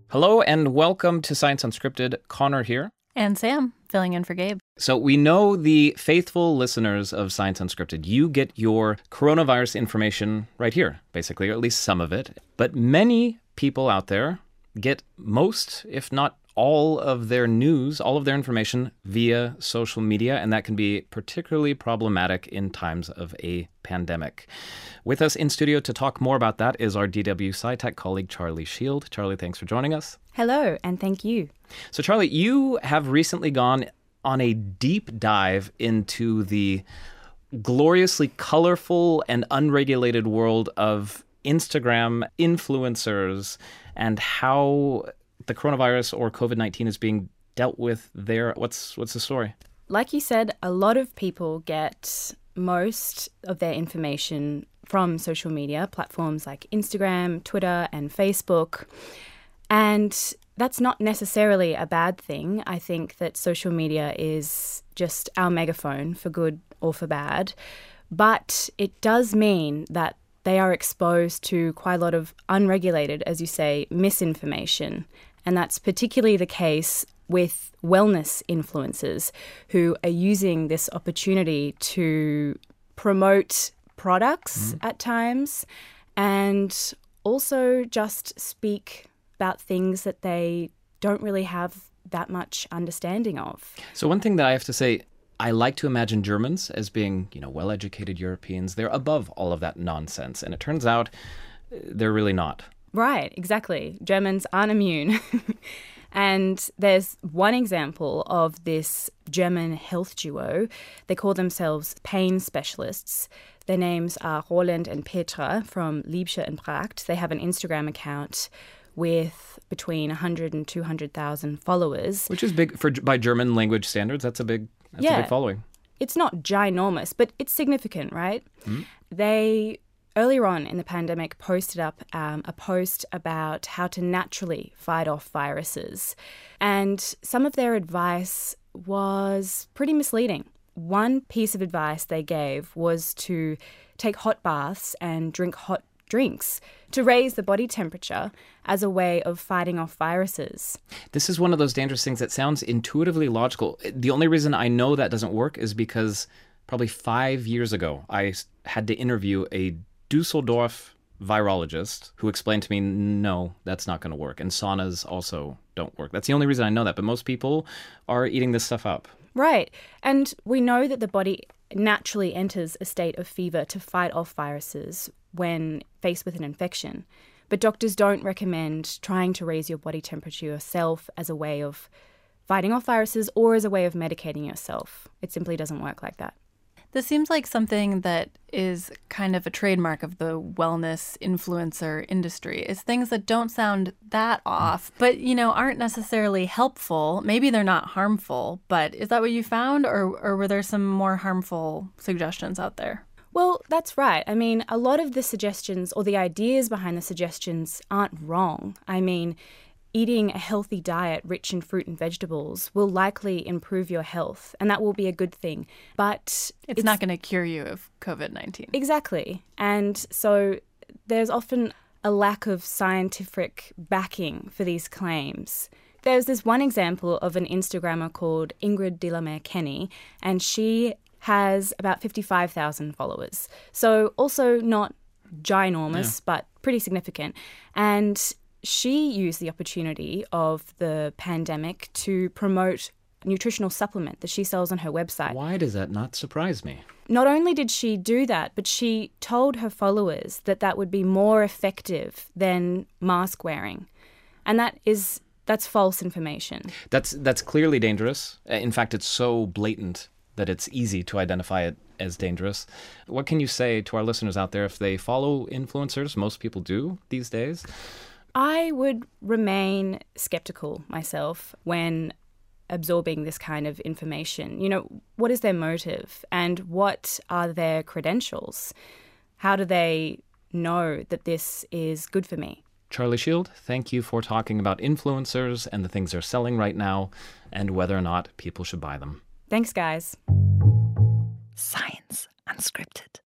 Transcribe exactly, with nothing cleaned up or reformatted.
Hello and welcome to Science Unscripted. Connor here. And Sam, filling in for Gabe. So we know the faithful listeners of Science Unscripted, you get your coronavirus information right here, basically, or at least some of it. But many people out there get most, if not all of their news, all of their information via social media, and that can be particularly problematic in times of a pandemic. With us in studio to talk more about that is our D W SciTech colleague, Charlie Shield. Charlie, thanks for joining us. Hello, and thank you. So, Charlie, you have recently gone on a deep dive into the gloriously colorful and unregulated world of Instagram influencers and how the coronavirus or covid nineteen is being dealt with there. What's what's the story? Like you said, a lot of people get most of their information from social media platforms like Instagram, Twitter, and Facebook. And that's not necessarily a bad thing. I think that social media is just our megaphone for good or for bad. But it does mean that they are exposed to quite a lot of unregulated, as you say, misinformation. And that's particularly the case with wellness influencers who are using this opportunity to promote products mm. at times and also just speak about things that they don't really have that much understanding of. So one thing that I have to say, I like to imagine Germans as being, you know, well-educated Europeans. They're above all of that nonsense. And it turns out they're really not. Right, exactly. Germans aren't immune. And there's one example of this German health duo. They call themselves pain specialists. Their names are Roland and Petra from Liebsche and Pracht. They have an Instagram account with between one hundred and two hundred thousand followers. Which is big for by German language standards. That's a big, that's yeah, a big following. It's not ginormous, but it's significant, right? Mm-hmm. They earlier on in the pandemic posted up um, a post about how to naturally fight off viruses. And some of their advice was pretty misleading. One piece of advice they gave was to take hot baths and drink hot drinks to raise the body temperature as a way of fighting off viruses. This is one of those dangerous things that sounds intuitively logical. The only reason I know that doesn't work is because probably five years ago, I had to interview a Dusseldorf virologist who explained to me, no, that's not going to work. And saunas also don't work. That's the only reason I know that. But most people are eating this stuff up. Right. And we know that the body naturally enters a state of fever to fight off viruses when faced with an infection. But doctors don't recommend trying to raise your body temperature yourself as a way of fighting off viruses or as a way of medicating yourself. It simply doesn't work like that. This seems like something that is kind of a trademark of the wellness influencer industry, is things that don't sound that off, but, you know, aren't necessarily helpful. Maybe they're not harmful, but is that what you found, or, or were there some more harmful suggestions out there? Well, that's right. I mean, a lot of the suggestions or the ideas behind the suggestions aren't wrong. I mean, eating a healthy diet rich in fruit and vegetables will likely improve your health, and that will be a good thing. But it's, it's not going to cure you of covid nineteen. Exactly. And so there's often a lack of scientific backing for these claims. There's this one example of an Instagrammer called Ingrid Dillamer Kenny, and she has about fifty-five thousand followers. So also not ginormous, yeah. but pretty significant. And she used the opportunity of the pandemic to promote a nutritional supplement that she sells on her website. Why does that not surprise me? Not only did she do that, but she told her followers that that would be more effective than mask wearing. And that is that's false information. That's that's clearly dangerous. In fact, it's so blatant that it's easy to identify it as dangerous. What can you say to our listeners out there if they follow influencers? Most people do these days. I would remain skeptical myself when absorbing this kind of information. You know, what is their motive and what are their credentials? How do they know that this is good for me? Charlie Shield, thank you for talking about influencers and the things they're selling right now and whether or not people should buy them. Thanks, guys. Science Unscripted.